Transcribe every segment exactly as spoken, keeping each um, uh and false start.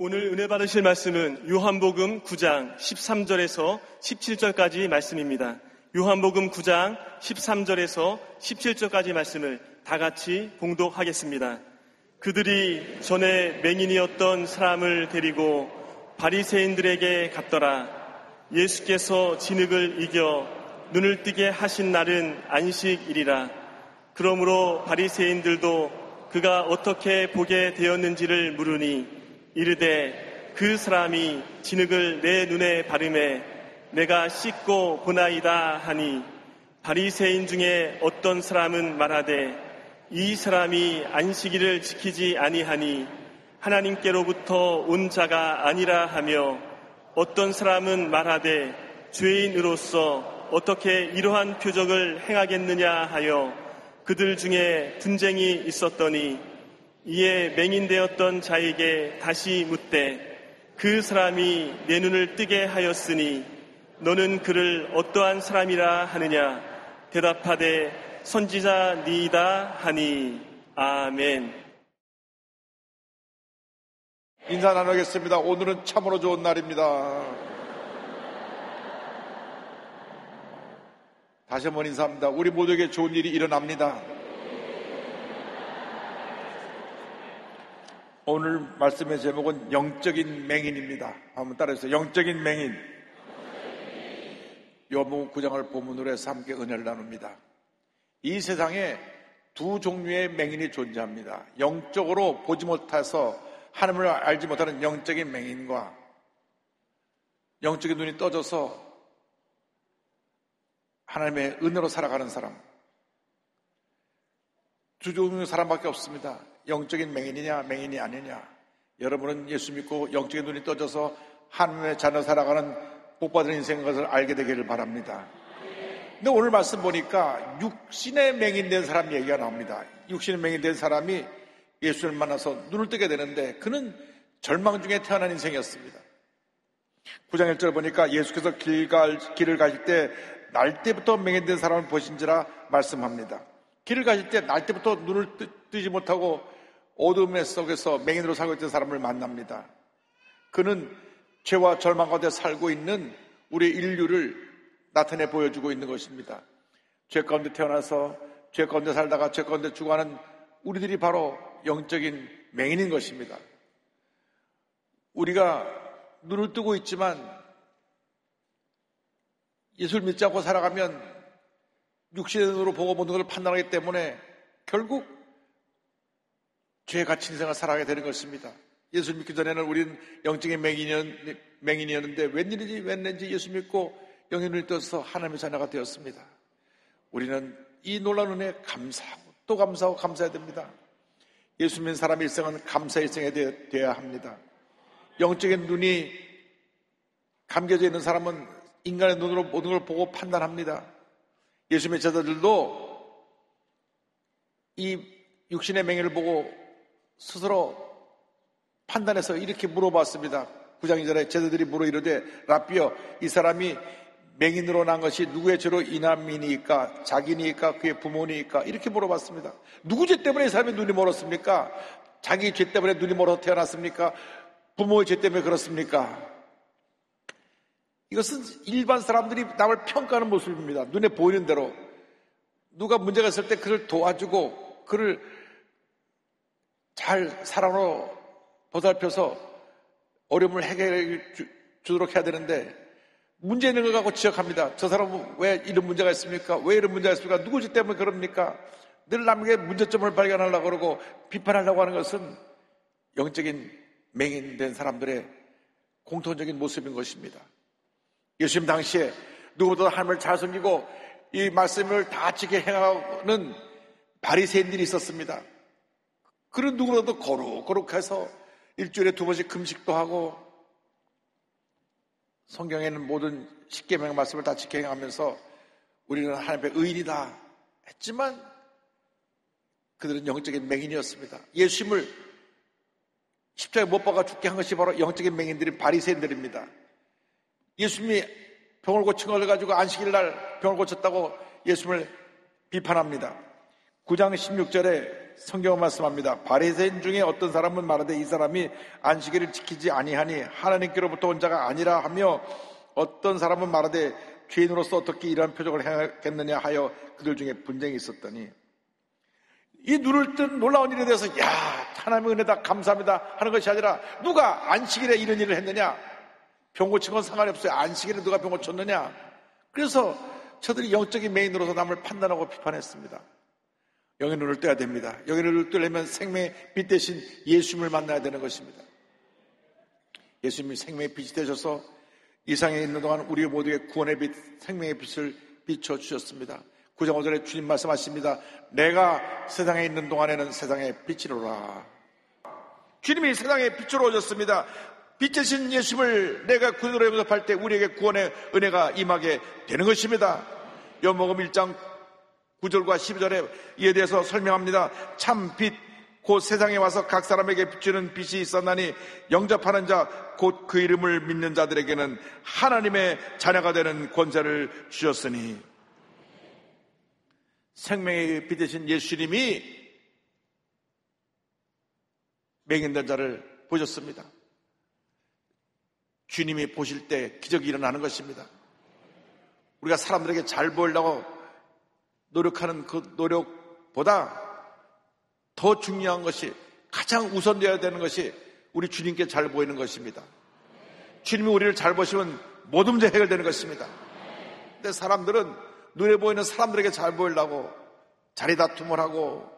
오늘 은혜 받으실 말씀은 요한복음 구 장 십삼 절에서 십칠 절까지 말씀입니다. 요한복음 구 장 십삼 절에서 십칠 절까지 말씀을 다 같이 봉독하겠습니다. 그들이 전에 맹인이었던 사람을 데리고 바리새인들에게 갔더라. 예수께서 진흙을 이겨 눈을 뜨게 하신 날은 안식일이라. 그러므로 바리새인들도 그가 어떻게 보게 되었는지를 물으니 이르되 그 사람이 진흙을 내 눈에 바르매 내가 씻고 보나이다 하니, 바리새인 중에 어떤 사람은 말하되 이 사람이 안식일을 지키지 아니하니 하나님께로부터 온 자가 아니라 하며, 어떤 사람은 말하되 죄인으로서 어떻게 이러한 표적을 행하겠느냐 하여 그들 중에 분쟁이 있었더니, 이에 맹인되었던 자에게 다시 묻되 그 사람이 내 눈을 뜨게 하였으니 너는 그를 어떠한 사람이라 하느냐? 대답하되 선지자니이다 하니. 아멘. 인사 나누겠습니다. 오늘은 참으로 좋은 날입니다. 다시 한번 인사합니다. 우리 모두에게 좋은 일이 일어납니다. 오늘 말씀의 제목은 영적인 맹인입니다. 한번 따라해주세요. 영적인 맹인. 요한복음 구 장을 본문으로 해서 함께 은혜를 나눕니다. 이 세상에 두 종류의 맹인이 존재합니다. 영적으로 보지 못해서 하나님을 알지 못하는 영적인 맹인과 영적인 눈이 떠져서 하나님의 은혜로 살아가는 사람. 두 종류의 사람밖에 없습니다. 영적인 맹인이냐 맹인이 아니냐. 여러분은 예수 믿고 영적인 눈이 떠져서 하나님의 자녀 살아가는 복받은 인생인 것을 알게 되기를 바랍니다. 근데 오늘 말씀 보니까 육신의 맹인된 사람 얘기가 나옵니다. 육신의 맹인된 사람이 예수를 만나서 눈을 뜨게 되는데 그는 절망 중에 태어난 인생이었습니다. 구 장 일 절 보니까 예수께서 길 갈, 길을 가실 때 날 때부터 맹인된 사람을 보신지라 말씀합니다. 길을 가실 때 날 때부터 눈을 뜨, 뜨지 못하고 어둠의 속에서 맹인으로 살고 있던 사람을 만납니다. 그는 죄와 절망 가운데 살고 있는 우리 인류를 나타내 보여주고 있는 것입니다. 죄 가운데 태어나서 죄 가운데 살다가 죄 가운데 죽어가는 우리들이 바로 영적인 맹인인 것입니다. 우리가 눈을 뜨고 있지만 예수를 믿지 않고 살아가면 육신의 눈으로 보고 모든 걸 판단하기 때문에 결국 죄에 갇힌 인생을 살아가게 되는 것입니다. 예수를 믿기 전에는 우리는 영적인 맹인이었는데 웬일인지 웬일인지 예수 믿고 영의 눈이 떠서 하나님의 자녀가 되었습니다. 우리는 이 놀라운 은혜에 감사하고 또 감사하고 감사해야 됩니다. 예수 믿는 사람의 일생은 감사 일생이 되어야 합니다. 영적인 눈이 감겨져 있는 사람은 인간의 눈으로 모든 걸 보고 판단합니다. 예수 믿는 제자들도 이 육신의 맹인을 보고 스스로 판단해서 이렇게 물어봤습니다. 구 장 이 절에 제자들이 물어 이르되 라삐여, 이 사람이 맹인으로 난 것이 누구의 죄로 인함이니까, 자기니까, 그의 부모니까, 이렇게 물어봤습니다. 누구 죄 때문에 이 사람이 눈이 멀었습니까? 자기 죄 때문에 눈이 멀어서 태어났습니까? 부모의 죄 때문에 그렇습니까? 이것은 일반 사람들이 남을 평가하는 모습입니다. 눈에 보이는 대로 누가 문제가 있을 때 그를 도와주고 그를 잘 사랑으로 보살펴서 어려움을 해결해 주도록 해야 되는데 문제 있는 걸 갖고 지적합니다. 저 사람은 왜 이런 문제가 있습니까? 왜 이런 문제가 있습니까? 누구 죄 때문에 그럽니까? 늘 남에게 문제점을 발견하려고 그러고 비판하려고 하는 것은 영적인 맹인된 사람들의 공통적인 모습인 것입니다. 예수님 당시에 누구보다 하나님을 잘 섬기고 이 말씀을 다 지켜 행하는 바리새인들이 있었습니다. 그런 누구라도 거룩거룩해서 일주일에 두 번씩 금식도 하고 성경에는 모든 십계명 말씀을 다 지켜 행하면서 우리는 하나님의 의인이다 했지만 그들은 영적인 맹인이었습니다. 예수님을 십자가에 못 박아 죽게 한 것이 바로 영적인 맹인들인 바리새인들입니다. 예수님이 병을 고친 걸 가지고 안식일 날 병을 고쳤다고 예수님을 비판합니다. 구 장 십육 절에 성경은 말씀합니다. 바리새인 중에 어떤 사람은 말하되 이 사람이 안식일을 지키지 아니하니 하나님께로부터 온 자가 아니라 하며, 어떤 사람은 말하되 죄인으로서 어떻게 이러한 표적을 행하겠느냐 하여 그들 중에 분쟁이 있었더니, 이 눈을 뜬 놀라운 일에 대해서 야, 하나님의 은혜다, 감사합니다 하는 것이 아니라, 누가 안식일에 이런 일을 했느냐, 병 고친 건 상관이 없어요. 안식일에 누가 병 고쳤느냐. 그래서 저들이 영적인 메인으로서 남을 판단하고 비판했습니다. 영의 눈을 떠야 됩니다. 영의 눈을 뜨려면 생명의 빛 대신 예수님을 만나야 되는 것입니다. 예수님이 생명의 빛이 되셔서 이 세상에 있는 동안 우리 모두에게 구원의 빛, 생명의 빛을 비춰주셨습니다. 구 장 오 절에 주님 말씀하십니다. 내가 세상에 있는 동안에는 세상의 빛이로라. 주님이 세상의 빛으로 오셨습니다. 빛 대신 예수님을 내가 구원으로 영접할 때 우리에게 구원의 은혜가 임하게 되는 것입니다. 요한복음 일 장 구 절과 십이 절에 이에 대해서 설명합니다. 참 빛, 곧 세상에 와서 각 사람에게 비추는 빛이 있었나니 영접하는 자, 곧 그 이름을 믿는 자들에게는 하나님의 자녀가 되는 권세를 주셨으니. 생명의 빛 대신 예수님이 맹인된 자를 보셨습니다. 주님이 보실 때 기적이 일어나는 것입니다. 우리가 사람들에게 잘 보이려고 노력하는 그 노력보다 더 중요한 것이, 가장 우선되어야 되는 것이 우리 주님께 잘 보이는 것입니다. 주님이 우리를 잘 보시면 모든 문제 해결되는 것입니다. 근데 사람들은 눈에 보이는 사람들에게 잘 보이려고 자리다툼을 하고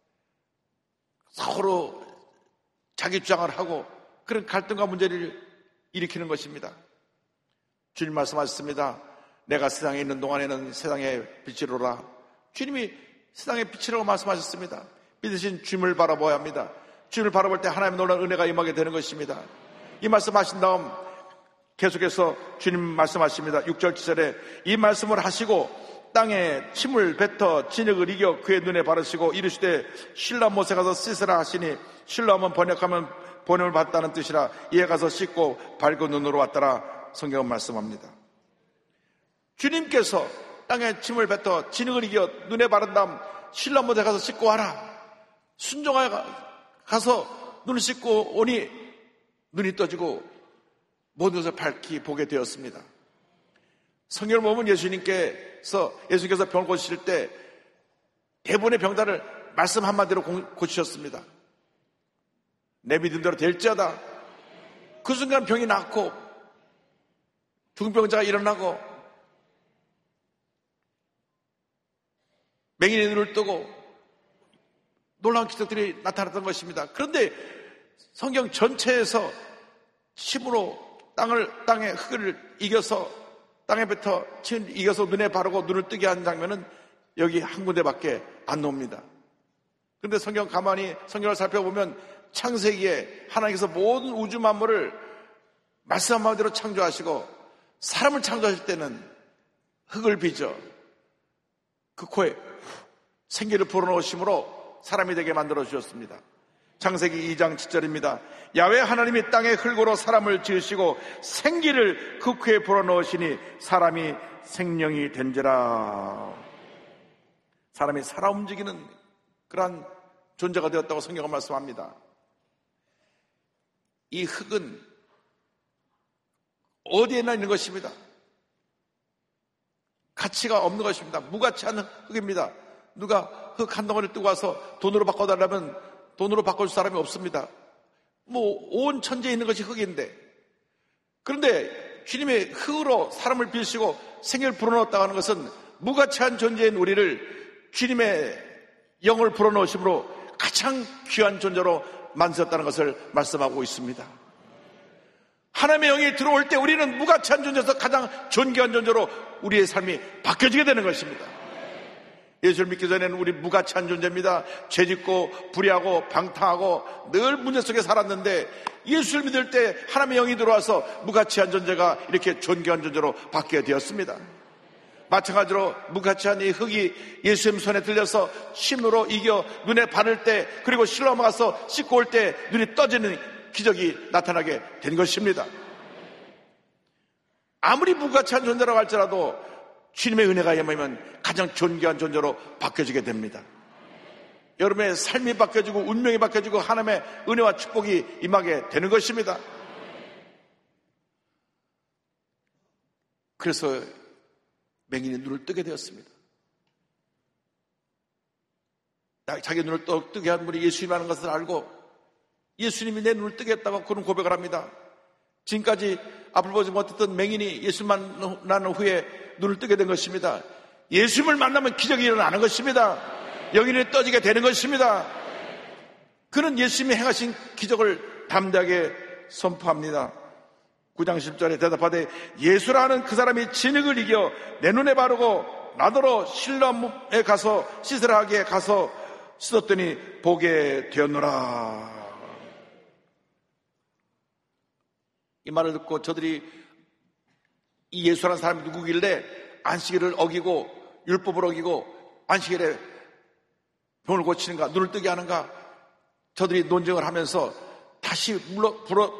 서로 자기 주장을 하고 그런 갈등과 문제를 일으키는 것입니다. 주님 말씀하셨습니다. 내가 세상에 있는 동안에는 세상의 빛이로라. 주님이 세상의 빛이라고 말씀하셨습니다. 믿으신 주님을 바라봐야 합니다. 주님을 바라볼 때 하나님의 놀라운 은혜가 임하게 되는 것입니다. 이 말씀하신 다음 계속해서 주님 말씀하십니다. 육 절 칠 절에 이 말씀을 하시고 땅에 침을 뱉어 진흙을 이겨 그의 눈에 바르시고 이르시되 실로암 못에 가서 씻으라 하시니, 실로암은 번역하면 번영을 받다는 뜻이라. 이에 가서 씻고 밝은 눈으로 왔더라. 성경은 말씀합니다. 주님께서 땅에 침을 뱉어 진흙을 이겨 눈에 바른 다음 실로암 못에 가서 씻고 와라. 순종하여 가서 눈을 씻고 오니 눈이 떠지고 모든 것을 밝히 보게 되었습니다. 성경을 보면 예수님께서 예수님께서 병을 고치실 때 대부분의 병자를 말씀 한마디로 고치셨습니다. 내 믿음대로 될지어다. 그 순간 병이 낫고 중병자가 일어나고 맹인의 눈을 뜨고 놀라운 기적들이 나타났던 것입니다. 그런데 성경 전체에서 침으로 땅을, 땅의 흙을 이겨서 땅에 뱉어 침 이겨서 눈에 바르고 눈을 뜨게 한 장면은 여기 한 군데밖에 안 나옵니다. 그런데 성경 가만히 성경을 살펴보면 창세기에 하나님께서 모든 우주 만물을 말씀 한마디로 창조하시고 사람을 창조하실 때는 흙을 빚어 그 코에 생기를 불어넣으심으로 사람이 되게 만들어 주셨습니다. 창세기 이 장 칠 절입니다. 야훼 하나님이 땅의 흙으로 사람을 지으시고 생기를 그 코에 불어넣으시니 사람이 생명이 된지라. 사람이 살아 움직이는 그러한 존재가 되었다고 성경은 말씀합니다. 이 흙은 어디에나 있는 것입니다. 가치가 없는 것입니다. 무가치한 흙입니다. 누가 흙 한 덩어리를 뜨고 와서 돈으로 바꿔달라면 돈으로 바꿔줄 사람이 없습니다. 뭐 온 천지에 있는 것이 흙인데, 그런데 주님의 흙으로 사람을 빚으시고 생명을 불어넣었다고 하는 것은 무가치한 존재인 우리를 주님의 영을 불어넣으심으로 가장 귀한 존재로 만드셨다는 것을 말씀하고 있습니다. 하나님의 영이 들어올 때 우리는 무가치한 존재에서 가장 존귀한 존재로 우리의 삶이 바뀌어지게 되는 것입니다. 예수를 믿기 전에는 우리 무가치한 존재입니다. 죄짓고 불의하고 방탕하고 늘 문제 속에 살았는데 예수를 믿을 때 하나님의 영이 들어와서 무가치한 존재가 이렇게 존귀한 존재로 바뀌게 되었습니다. 마찬가지로 무가치한 이 흙이 예수님 손에 들려서 침으로 이겨 눈에 바를 때, 그리고 실로암 가서 씻고 올 때 눈이 떠지는 기적이 나타나게 된 것입니다. 아무리 무가치한 존재라고 할지라도 주님의 은혜가 임하면 가장 존귀한 존재로 바뀌어지게 됩니다. 여러분의 삶이 바뀌어지고 운명이 바뀌어지고 하나님의 은혜와 축복이 임하게 되는 것입니다. 그래서 맹인이 눈을 뜨게 되었습니다. 자기 눈을 또 뜨게 한 분이 예수님이라는 것을 알고 예수님이 내 눈을 뜨게 했다고 그런 고백을 합니다. 지금까지 앞을 보지 못했던 맹인이 예수 만난 후에 눈을 뜨게 된 것입니다. 예수님을 만나면 기적이 일어나는 것입니다. 영인이 떠지게 되는 것입니다. 그는 예수님이 행하신 기적을 담대하게 선포합니다. 구 장 십 절에 대답하되 예수라는 그 사람이 진흙을 이겨 내 눈에 바르고 나더러 실로암에 가서 씻으라 하기에 가서 씻었더니 보게 되었노라. 이 말을 듣고 저들이 이 예수라는 사람이 누구길래 안식일을 어기고 율법을 어기고 안식일에 병을 고치는가, 눈을 뜨게 하는가, 저들이 논쟁을 하면서 다시 불러, 불러,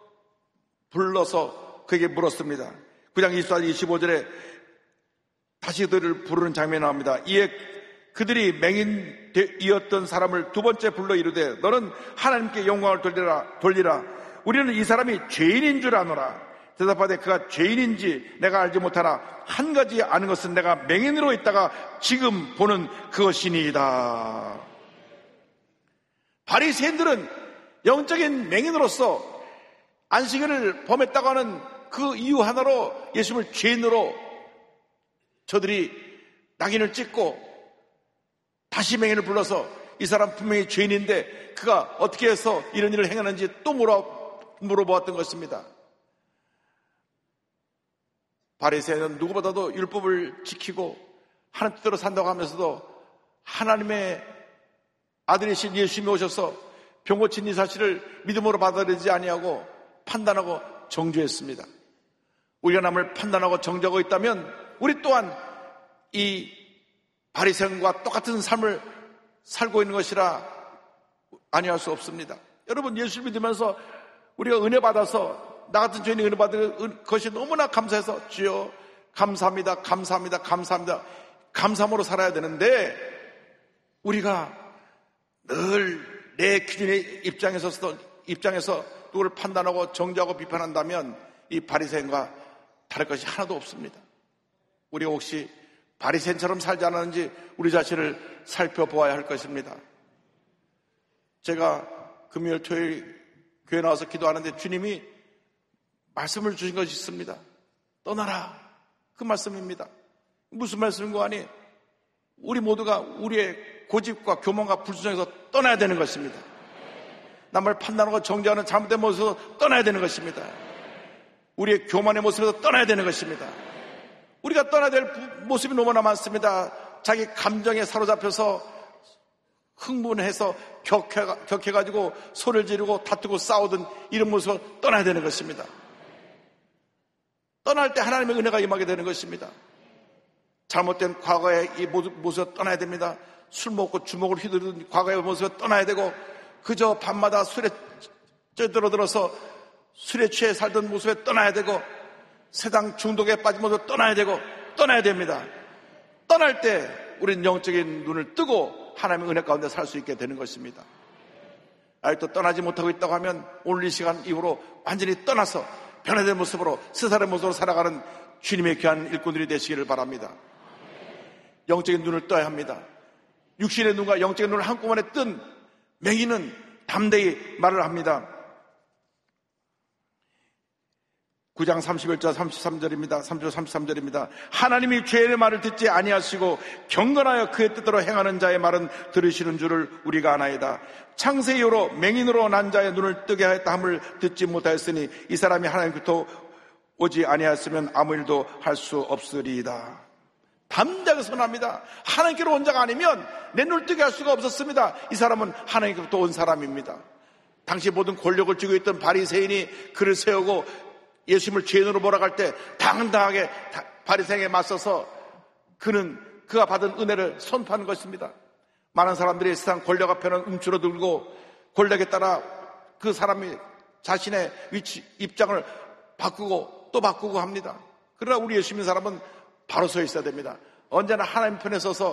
불러서 그에게 물었습니다. 구 장 이십사 절 이십오 절에 다시 그들을 부르는 장면이 나옵니다. 이에 그들이 맹인이었던 사람을 두 번째 불러 이르되 너는 하나님께 영광을 돌리라, 돌리라. 우리는 이 사람이 죄인인 줄 아노라. 대답하되 그가 죄인인지 내가 알지 못하나 한 가지 아는 것은 내가 맹인으로 있다가 지금 보는 그것이니이다. 바리새인들은 영적인 맹인으로서 안식일을 범했다고 하는 그 이유 하나로 예수님을 죄인으로 저들이 낙인을 찍고 다시 맹인을 불러서 이 사람 분명히 죄인인데 그가 어떻게 해서 이런 일을 행하는지 또 물어, 물어보았던 것입니다. 바리새인은 누구보다도 율법을 지키고 하나님 뜻대로 산다고 하면서도 하나님의 아들이신 예수님이 오셔서 병 고친 이 사실을 믿음으로 받아들이지 아니하고 판단하고 정죄했습니다. 우리가 남을 판단하고 정죄하고 있다면 우리 또한 이 바리새인과 똑같은 삶을 살고 있는 것이라 아니할 수 없습니다. 여러분, 예수 믿으면서 우리가 은혜 받아서 나 같은 죄인이 은혜 받은 것이 너무나 감사해서 주여 감사합니다, 감사합니다, 감사합니다, 감사함으로 살아야 되는데 우리가 늘 내 기준의 입장에서 입장에서 누구를 판단하고 정죄하고 비판한다면 이 바리새인과 다를 것이 하나도 없습니다. 우리가 혹시 바리새인처럼 살지 않았는지 우리 자신을 살펴보아야 할 것입니다. 제가 금요일 토요일 교회 나와서 기도하는데 주님이 말씀을 주신 것이 있습니다. 떠나라. 그 말씀입니다. 무슨 말씀인 거 아니? 우리 모두가 우리의 고집과 교만과 불순종에서 떠나야 되는 것입니다. 남을 판단하고 정죄하는 잘못된 모습에서 떠나야 되는 것입니다. 우리의 교만의 모습에서 떠나야 되는 것입니다. 우리가 떠나야 될 모습이 너무나 많습니다. 자기 감정에 사로잡혀서 흥분해서 격해, 격해가지고 소리를 지르고 다투고 싸우던 이런 모습을 떠나야 되는 것입니다. 떠날 때 하나님의 은혜가 임하게 되는 것입니다. 잘못된 과거의 이 모습을 떠나야 됩니다. 술 먹고 주먹을 휘두르는 과거의 모습을 떠나야 되고 그저 밤마다 술에 쪄들어들어서 술에 취해 살던 모습에 떠나야 되고 세상 중독에 빠진 모습을 떠나야 되고 떠나야 됩니다. 떠날 때 우리는 영적인 눈을 뜨고 하나님의 은혜 가운데 살 수 있게 되는 것입니다. 아직도 떠나지 못하고 있다고 하면 오늘 이 시간 이후로 완전히 떠나서 변화된 모습으로 스살의 모습으로 살아가는 주님의 귀한 일꾼들이 되시기를 바랍니다. 영적인 눈을 떠야 합니다. 육신의 눈과 영적인 눈을 한꺼번에 뜬 맹인은 담대히 말을 합니다. 구 장 삼십일 절 삼십삼 절입니다. 삼 절 삼십삼 절입니다. 하나님이 죄인의 말을 듣지 아니하시고 경건하여 그의 뜻대로 행하는 자의 말은 들으시는 줄을 우리가 아나이다. 창세 이후로 맹인으로 난 자의 눈을 뜨게 하였다 함을 듣지 못하였으니 이 사람이 하나님께로부터 오지 아니하였으면 아무 일도 할 수 없으리이다. 담대하게 선언합니다. 하나님께로 온 자가 아니면 내 눈을 뜨게 할 수가 없었습니다. 이 사람은 하나님께로부터 온 사람입니다. 당시 모든 권력을 쥐고 있던 바리새인이 그를 세우고 예수님을 죄인으로 몰아갈 때 당당하게 바리새인에게 맞서서 그는 그가 받은 은혜를 선포하는 것입니다. 많은 사람들이 세상 권력 앞에는 움츠러들고 권력에 따라 그 사람이 자신의 위치, 입장을 바꾸고 또 바꾸고 합니다. 그러나 우리 예수 믿는 사람은 바로 서 있어야 됩니다. 언제나 하나님 편에 서서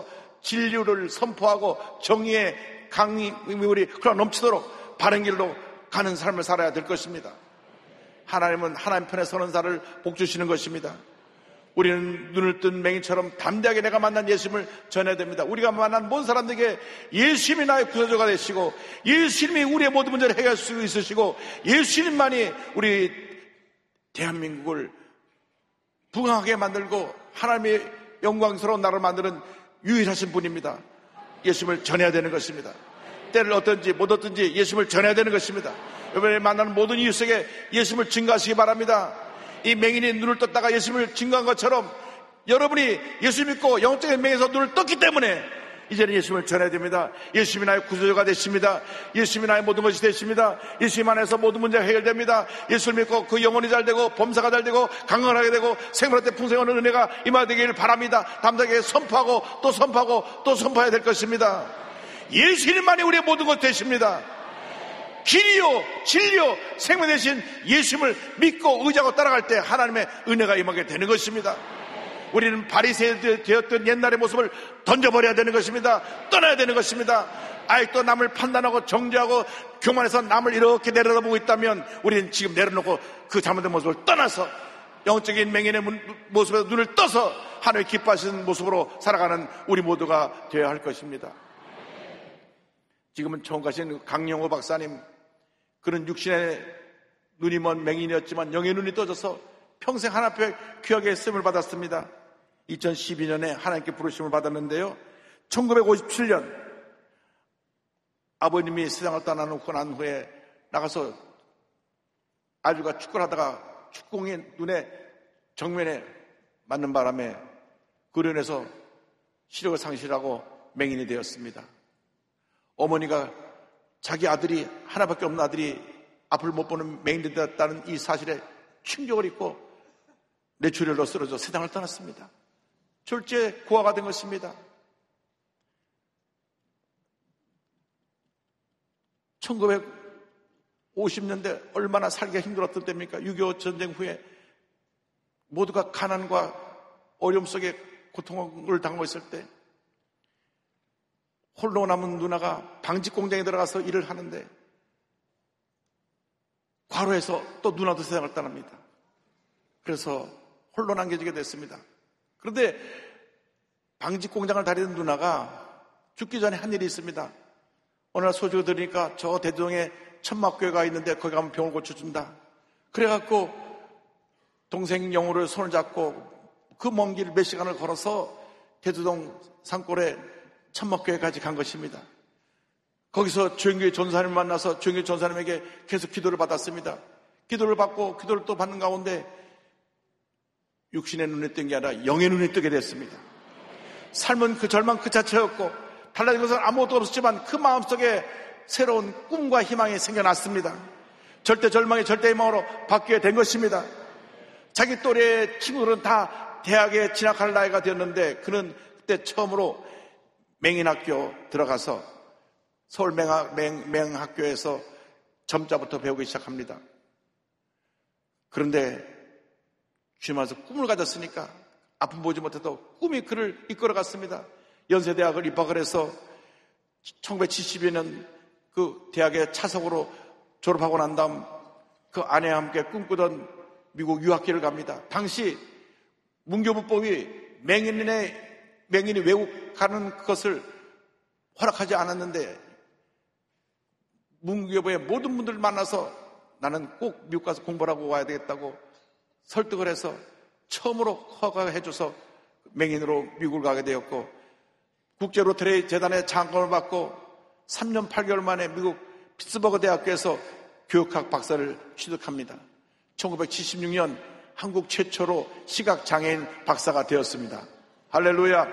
진리를 선포하고 정의의 강물이 흘러 넘치도록 바른 길로 가는 삶을 살아야 될 것입니다. 하나님은 하나님 편에 서는 자를 복 주시는 것입니다. 우리는 눈을 뜬 맹인처럼 담대하게 내가 만난 예수님을 전해야 됩니다. 우리가 만난 모든 사람들에게 예수님이 나의 구세주가 되시고, 예수님이 우리의 모든 문제를 해결할 수 있으시고, 예수님만이 우리 대한민국을 부강하게 만들고 하나님의 영광스러운 나라를 만드는 유일하신 분입니다. 예수님을 전해야 되는 것입니다. 때를 어떤지 못 어떤지 예수님을 전해야 되는 것입니다. 이번에 만나는 모든 이웃에게 예수님을 증거하시기 바랍니다. 이 맹인이 눈을 떴다가 예수님을 증거한 것처럼 여러분이 예수 믿고 영적인 맹에서 눈을 떴기 때문에 이제는 예수님을 전해야 됩니다. 예수님이 나의 구세주가 되십니다. 예수님이 나의 모든 것이 되십니다. 예수님 안에서 모든 문제가 해결됩니다. 예수를 믿고 그 영혼이 잘 되고 범사가 잘 되고 강건하게 되고 생활할 때 풍성한 은혜가 임하되기를 바랍니다. 담대하게 선포하고 또 선포하고 또 선포해야 될 것입니다. 예수님만이 우리의 모든 것 되십니다. 길이요 진리요 생명 되신 예수님을 믿고 의지하고 따라갈 때 하나님의 은혜가 임하게 되는 것입니다. 우리는 바리새인이 되었던 옛날의 모습을 던져버려야 되는 것입니다. 떠나야 되는 것입니다. 아직도 남을 판단하고 정죄하고 교만해서 남을 이렇게 내려다보고 있다면 우리는 지금 내려놓고 그 잘못된 모습을 떠나서 영적인 맹인의 모습에 눈을 떠서 하나님의 기뻐하시는 모습으로 살아가는 우리 모두가 되어야 할 것입니다. 지금은 처음 가신 강영호 박사님, 그는 육신의 눈이 먼 맹인이었지만 영의 눈이 떠져서 평생 하나님 앞에 귀하게 쓰임을 받았습니다. 이천십이 년에 하나님께 부르심을 받았는데요, 천구백오십칠 년 아버님이 세상을 떠나놓고 난 후에 나가서 아들과 축구를 하다가 축구공이 눈에 정면에 맞는 바람에 그로 인해서 시력을 상실하고 맹인이 되었습니다. 어머니가 자기 아들이 하나밖에 없는 아들이 앞을 못 보는 맹인이 되었다는 이 사실에 충격을 입고 뇌출혈로 쓰러져 세상을 떠났습니다. 졸지에 고아가 된 것입니다. 천구백오십 년대 얼마나 살기가 힘들었던 때입니까? 육이오 전쟁 후에 모두가 가난과 어려움 속에 고통을 당하고 있을 때 홀로 남은 누나가 방직 공장에 들어가서 일을 하는데 과로해서 또 누나도 세상을 떠납니다. 그래서 홀로 남겨지게 됐습니다. 그런데 방직 공장을 다니는 누나가 죽기 전에 한 일이 있습니다. 어느 날 소식을 들으니까 저 대동에 천막교회가 있는데 거기 가면 병을 고쳐준다. 그래갖고 동생 영호를 손을 잡고 그 먼 길 몇 시간을 걸어서 대두동 산골에 천막교회까지 간 것입니다. 거기서 조영규 전사님을 만나서 조영규 전사님에게 계속 기도를 받았습니다. 기도를 받고 기도를 또 받는 가운데 육신의 눈에 뜬 게 아니라 영의 눈에 뜨게 됐습니다. 삶은 그 절망 그 자체였고 달라진 것은 아무것도 없었지만 그 마음속에 새로운 꿈과 희망이 생겨났습니다. 절대 절망이 절대 희망으로 바뀌게 된 것입니다. 자기 또래의 친구들은 다 대학에 진학할 나이가 되었는데 그는 그때 처음으로 맹인학교 들어가서 서울 맹학, 맹, 맹학교에서 점자부터 배우기 시작합니다. 그런데 주님 안에서 꿈을 가졌으니까 아픔 보지 못해도 꿈이 그를 이끌어갔습니다. 연세대학을 입학을 해서 천구백칠십이 년 그 대학의 차석으로 졸업하고 난 다음 그 아내와 함께 꿈꾸던 미국 유학기를 갑니다. 당시 문교부법이 맹인의, 맹인이 외국 가는 것을 허락하지 않았는데 문교부의 모든 분들을 만나서 나는 꼭 미국 가서 공부를 하고 와야 되겠다고 설득을 해서 처음으로 허가해줘서 맹인으로 미국을 가게 되었고 국제 로터리 재단의 장학금을 받고 삼 년 팔 개월 만에 미국 피츠버그 대학교에서 교육학 박사를 취득합니다. 천구백칠십육 년 한국 최초로 시각장애인 박사가 되었습니다. 할렐루야.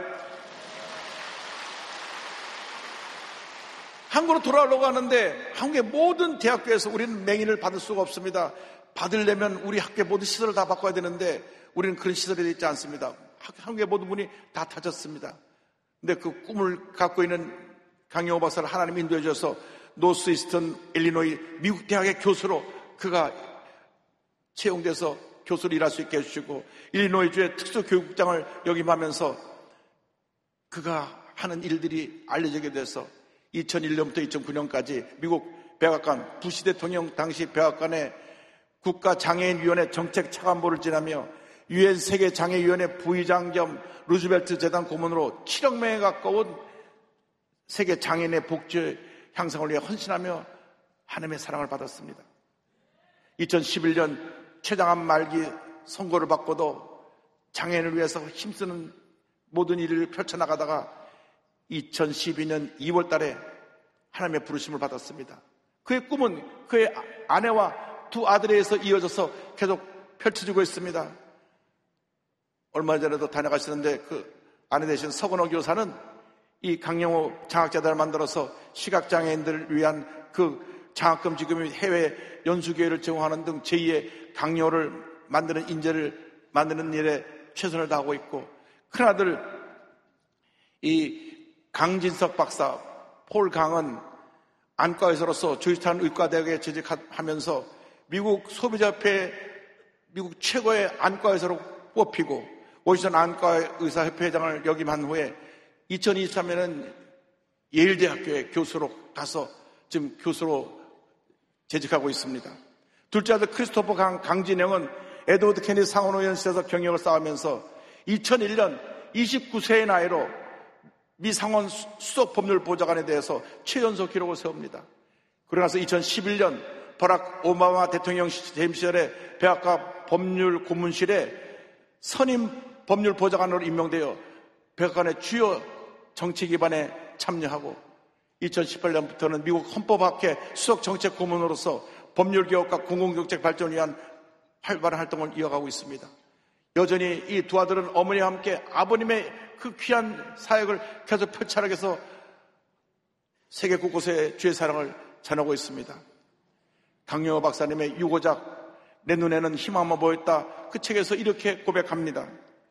한국으로 돌아오려고 하는데 한국의 모든 대학교에서 우리는 맹인을 받을 수가 없습니다. 받으려면 우리 학교의 모든 시설을 다 바꿔야 되는데 우리는 그런 시설이 있지 않습니다. 한국의 모든 문이 다 닫혔습니다. 근데 그 꿈을 갖고 있는 강영호 박사를 하나님 인도해 주셔서 노스 이스턴 일리노이 미국 대학의 교수로 그가 채용돼서 교수로 일할 수 있게 해주시고 일리노이주의 특수교육국장을 역임하면서 그가 하는 일들이 알려지게 돼서 이천일 년부터 이천구 년까지 미국 백악관, 부시 대통령 당시 백악관의 국가장애인위원회 정책 차관보를 지나며 유엔 세계장애위원회 부의장 겸 루즈벨트 재단 고문으로 칠억 명에 가까운 세계 장애인의 복지 향상을 위해 헌신하며 하나님의 사랑을 받았습니다. 이천십일 년 췌장암 말기 선고를 받고도 장애인을 위해서 힘쓰는 모든 일을 펼쳐나가다가 이천십이 년 이월 달에 하나님의 부르심을 받았습니다. 그의 꿈은 그의 아내와 두 아들에 의해서 이어져서 계속 펼쳐지고 있습니다. 얼마 전에도 다녀가시는데 그 아내 되신 서건호 교사는 이 강영호 장학재단을 만들어서 시각장애인들을 위한 그 장학금 지금 해외 연수교회를 제공하는 등 제이의 강요를 만드는 인재를 만드는 일에 최선을 다하고 있고, 큰아들 이 강진석 박사, 폴 강은 안과 의사로서 조지타운 의과대학에 재직하면서 미국 소비자협회 미국 최고의 안과 의사로 뽑히고 워싱턴 안과의사협회 회장을 역임한 후에 이천이십삼 년에는 예일대학교에 교수로 가서 지금 교수로 재직하고 있습니다. 둘째 아들 크리스토퍼 강, 강진영은 에드워드 케네디 상원의원실에서 경력을 쌓으면서 이천일 년 이십구 세의 나이로 미 상원 수석 법률 보좌관에 대해서 최연소 기록을 세웁니다. 그러고 나서 이천십일 년 버락 오바마 대통령 재임 시절에 백악관 법률 고문실에 선임 법률 보좌관으로 임명되어 백악관의 주요 정치 기반에 참여하고 이천십팔 년부터는 미국 헌법학회 수석 정책 고문으로서 법률 개혁과 공공정책 발전을 위한 활발한 활동을 이어가고 있습니다. 여전히 이 두 아들은 어머니와 함께 아버님의 그 귀한 사역을 계속 펼쳐나가서 세계 곳곳에 주의 사랑을 전하고 있습니다. 강영호 박사님의 유고작 내 눈에는 희망만 보였다, 그 책에서 이렇게 고백합니다.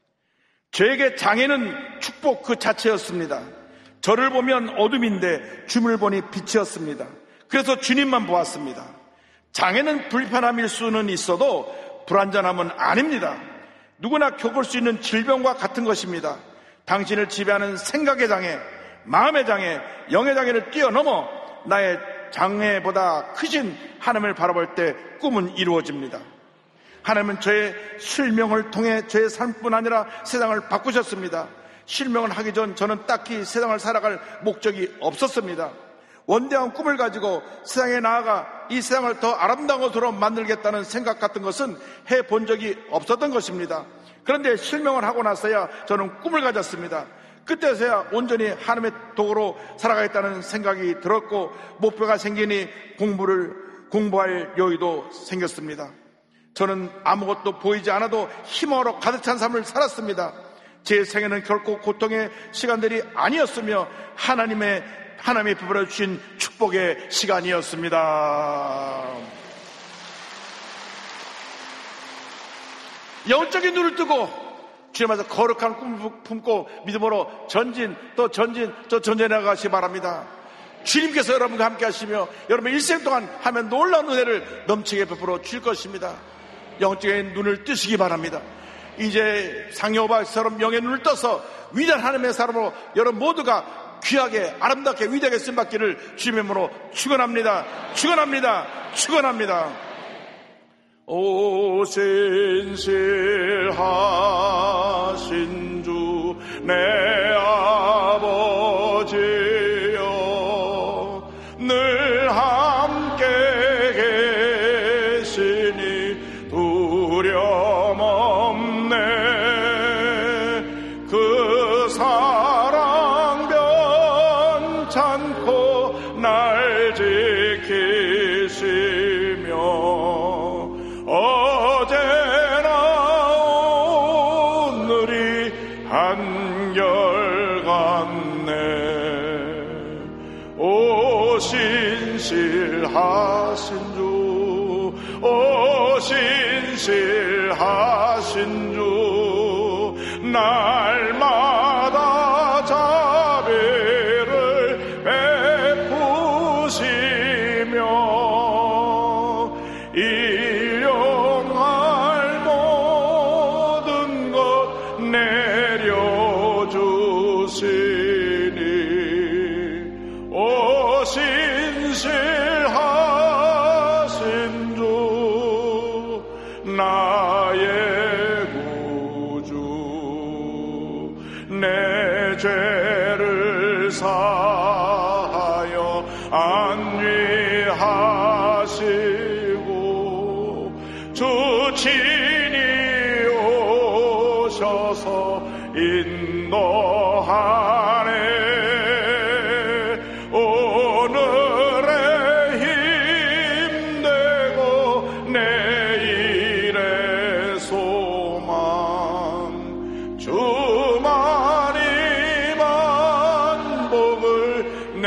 저에게 장애는 축복 그 자체였습니다. 저를 보면 어둠인데 주님을 보니 빛이었습니다. 그래서 주님만 보았습니다. 장애는 불편함일 수는 있어도 불완전함은 아닙니다. 누구나 겪을 수 있는 질병과 같은 것입니다. 당신을 지배하는 생각의 장애, 마음의 장애, 영의 장애를 뛰어넘어 나의 장애보다 크신 하나님을 바라볼 때 꿈은 이루어집니다. 하나님은 저의 실명을 통해 저의 삶뿐 아니라 세상을 바꾸셨습니다. 실명을 하기 전 저는 딱히 세상을 살아갈 목적이 없었습니다. 원대한 꿈을 가지고 세상에 나아가 이 세상을 더 아름다운 것으로 만들겠다는 생각 같은 것은 해본 적이 없었던 것입니다. 그런데 실명을 하고 나서야 저는 꿈을 가졌습니다. 그때서야 온전히 하나님의 도구로 살아가겠다는 생각이 들었고 목표가 생기니 공부를 공부할 여유도 생겼습니다. 저는 아무것도 보이지 않아도 희망으로 가득 찬 삶을 살았습니다. 제 생애는 결코 고통의 시간들이 아니었으며 하나님의 하나님이 베풀어 주신 축복의 시간이었습니다. 영적인 눈을 뜨고 주님 앞에서 거룩한 꿈을 품고 믿음으로 전진 또 전진 또 전진해 나가시기 바랍니다. 주님께서 여러분과 함께 하시며 여러분 일생 동안 하면 놀라운 은혜를 넘치게 베풀어 주실 것입니다. 영적인 눈을 뜨시기 바랍니다. 이제 상여바처럼 영의 눈을 떠서 위대한 하나님의 사람으로 여러분 모두가 귀하게 아름답게 위대하게 쓰임받기를 주님의 이름으로 축원합니다. 축원합니다. 축원합니다. 오 신실하신 주 내 아버지여 늘 함께 계시니 두려움 없네. 그 사랑 변찮고 날 지키시며 어제나 오늘이 한결같네. 오 신실하신 주, 오 신실하신 주, 날마다 자비를 베푸시며 일용할 모든 것 내려주시니 내 죄를 사하여 안위하시고 주 친히 오셔서 인도하네. 오늘의 힘되고 내일의 소망 주만이 만복을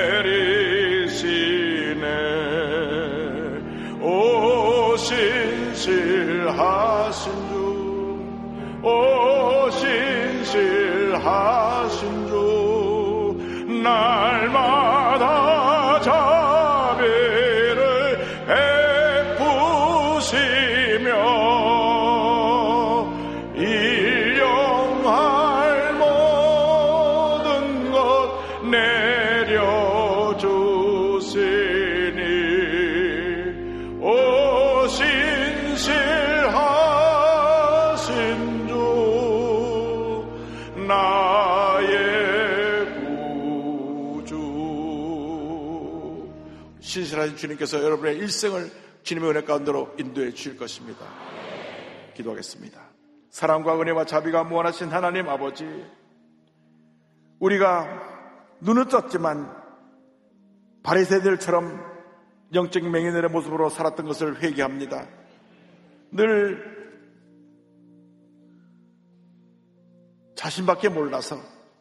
내리시네. 오 신실하신 주, 오 신실하신 주, 날마다 자비를 베푸시며 일용할 모든 것 내려주시니 오 신실하신 주, 나의 구주. 신실하신 주님께서 여러분의 일생을 주님의 은혜 가운데로 인도해 주실 것입니다. 기도하겠습니다. 사랑과 은혜와 자비가 무한하신 하나님 아버지, 우리가 눈은 떴지만 바리새인들처럼 영적인 맹인들의 모습으로 살았던 것을 회개합니다. 늘 자신밖에 몰라서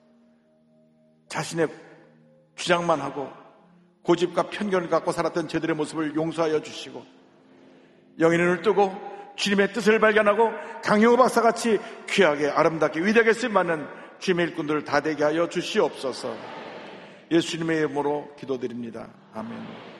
자신의 주장만 하고 고집과 편견을 갖고 살았던 저들의 모습을 용서하여 주시고 영의 눈을 뜨고 주님의 뜻을 발견하고 강용호 박사같이 귀하게 아름답게 위대하게 쓰임받는 주님의 일꾼들을 다 되게 하여 주시옵소서. 예수님의 이름으로 기도드립니다. 아멘.